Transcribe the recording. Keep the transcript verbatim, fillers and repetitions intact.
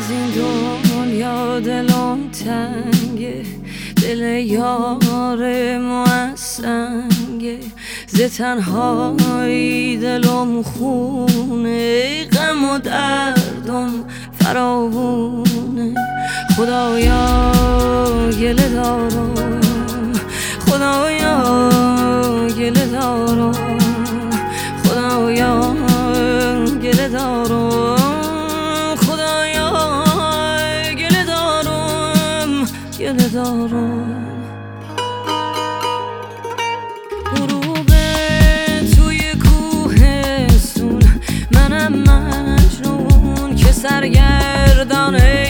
از این دنیا دلم تنگه، دل یار معسنگه، ز تنهایی دلم خونه، غم و دردم فراوونه. خدایا گله دارم، خدایا گله دارم، خدایا گله دارم، خدایا گله دارم، گله دارم. غروب توی کوهستون، منم مجنون که سرگردانه